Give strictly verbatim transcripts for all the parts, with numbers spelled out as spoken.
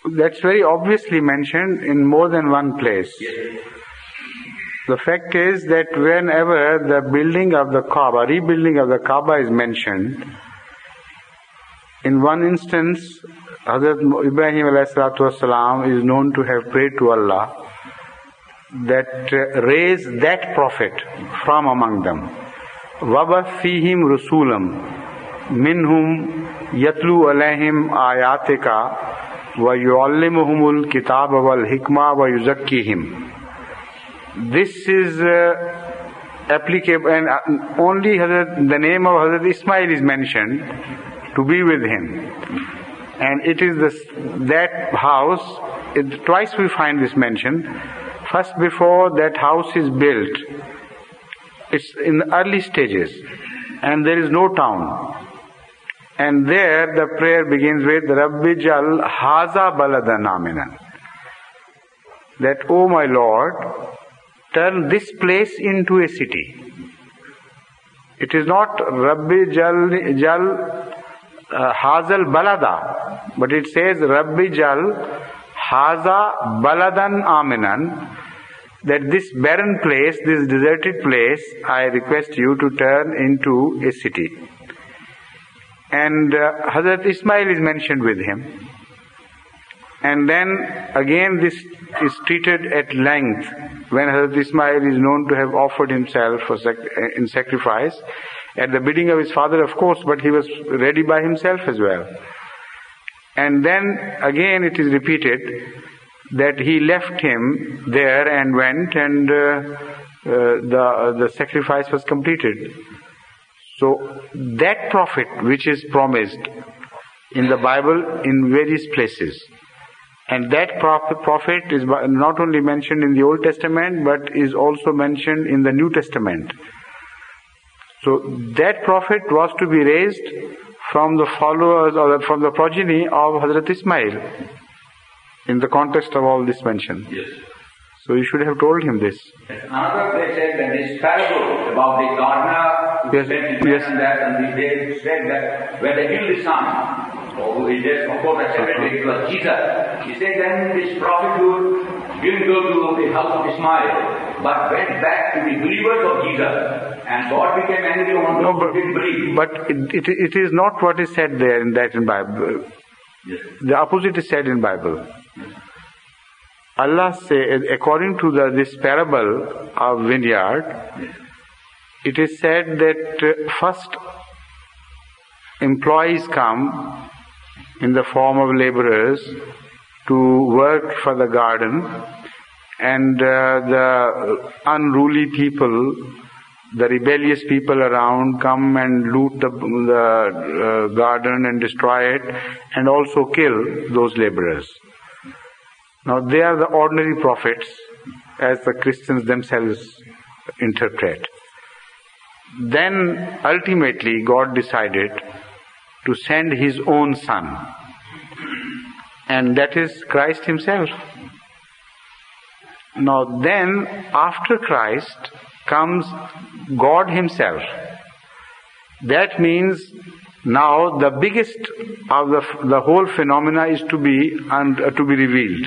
That's very obviously mentioned in more than one place. Yes. The fact is that whenever the building of the Kaaba, rebuilding of the Kaaba is mentioned, in one instance, Hazrat Ibrahim alayhi salatu wasalam is known to have prayed to Allah that uh, raise that prophet from among them. وَبَثْ فِيهِمْ رُسُولًا مِنْهُمْ يَتْلُو عَلَيْهِمْ آيَاتِكَ وَيُعَلِّمُهُمُ الْكِتَابَ وَالْحِكْمَةَ وَيُزَكِّيهِمْ. This is uh, applicable, and uh, only Hazrat, the name of Hazrat Ismail is mentioned to be with him. And it is this, that house, it, twice we find this mentioned. First, before that house is built, it's in the early stages, and there is no town. And there the prayer begins with Rabbi Jal Haza Baladan Aminan. That, O my Lord, turn this place into a city. It is not Rabbi Jal, Jal uh, Hazal Balada, but it says Rabbi Jal Haza Baladan Aminan, that this barren place, this deserted place, I request you to turn into a city. And uh, Hazrat Ismail is mentioned with him. And then again this is treated at length when Hazrat Ismail is known to have offered himself for sac- in sacrifice at the bidding of his father, of course, but he was ready by himself as well. And then again it is repeated that he left him there and went, and uh, uh, the the sacrifice was completed. So that prophet which is promised in the Bible in various places, and that prophet, prophet is not only mentioned in the Old Testament but is also mentioned in the New Testament. So that prophet was to be raised from the followers or from the progeny of Hazrat Ismail in the context of all this mention. Yes. So you should have told him this. Another place said that this parable about the gardener who Yes, spent his yes. and that, and they said that when they killed his son, who is just of course accepted it was Jesus. He said then this prophet would didn't go to the house of Ismail, but went back to the believers of Jesus, and God became angry on those who didn't believe. But it, it, it is not what is said there in that in Bible. Yes. The opposite is said in Bible. Allah says, according to the, this parable of vineyard, it is said that uh, first employees come in the form of laborers to work for the garden, and uh, the unruly people, the rebellious people around come and loot the, the uh, garden and destroy it, and also kill those laborers. Now they are the ordinary prophets, as the Christians themselves interpret. Then ultimately God decided to send His own Son, and that is Christ Himself. Now then, after Christ comes God Himself. That means now the biggest of the the whole phenomena is to be and uh, to be revealed.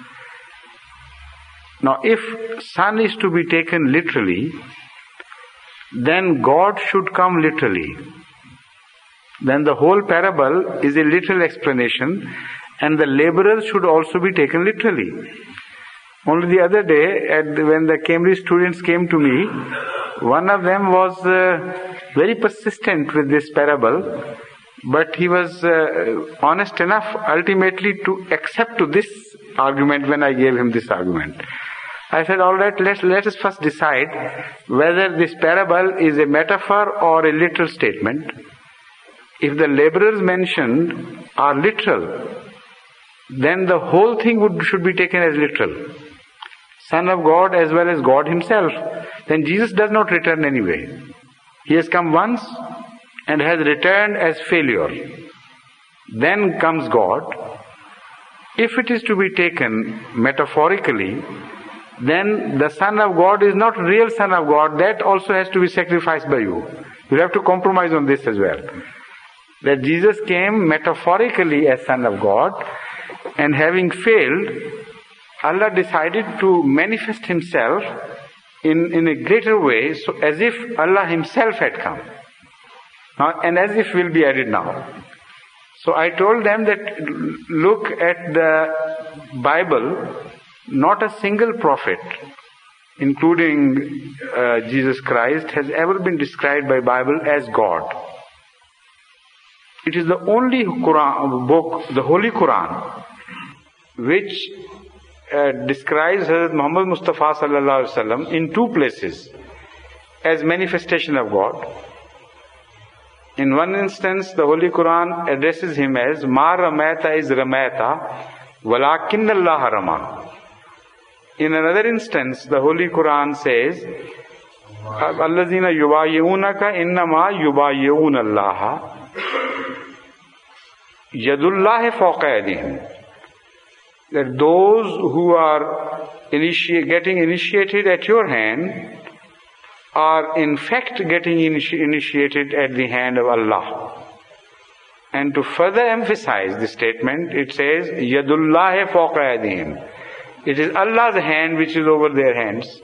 Now, if Son is to be taken literally, then God should come literally. Then the whole parable is a literal explanation, and the laborers should also be taken literally. Only the other day, at, when the Cambridge students came to me, one of them was uh, very persistent with this parable, but he was uh, honest enough ultimately to accept to this argument when I gave him this argument. I said, all right, let, let us first decide whether this parable is a metaphor or a literal statement. If the laborers mentioned are literal, then the whole thing would should be taken as literal. Son of God as well as God Himself. Then Jesus does not return anyway. He has come once and has returned as failure. Then comes God. If it is to be taken metaphorically, then the Son of God is not real Son of God. That also has to be sacrificed by you. You have to compromise on this as well. That Jesus came metaphorically as Son of God, And having failed, Allah decided to manifest Himself in, in a greater way, so as if Allah Himself had come. Now, and as if will be added now. So I told them that look at the Bible, not a single prophet, including uh, Jesus Christ, has ever been described by Bible as God. It is the only Quran book, the Holy Quran, which uh, describes Hazrat Muhammad Mustafa sallallahu alaihi wasallam in two places as manifestation of God. In one instance, the Holy Quran addresses him as Ma Ramaita is Ramaita, Walakin Allah Rama. In another instance, the Holy Quran says, Allazina yubayi'unaka innama yubayi'un Allah Yadullahi fawqa aydihim. That those who are initi- getting initiated at your hand are in fact getting initi- initiated at the hand of Allah. And to further emphasize this statement, it says, Yadullahi fawqa aydihim. It is Allah's hand which is over their hands.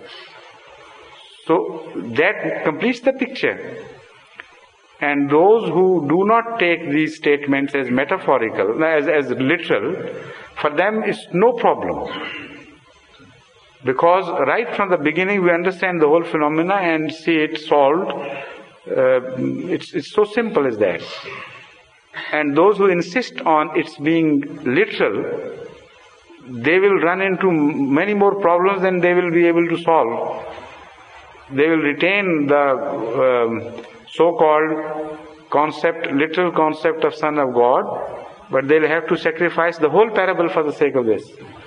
So that completes the picture. And those who do not take these statements as metaphorical, as, as literal, for them it's no problem. Because right from the beginning we understand the whole phenomena and see it solved. Uh, it's, it's so simple as that. And those who insist on its being literal, they will run into many more problems than they will be able to solve. They will retain the um, so-called concept, literal concept of Son of God, but they'll have to sacrifice the whole parable for the sake of this.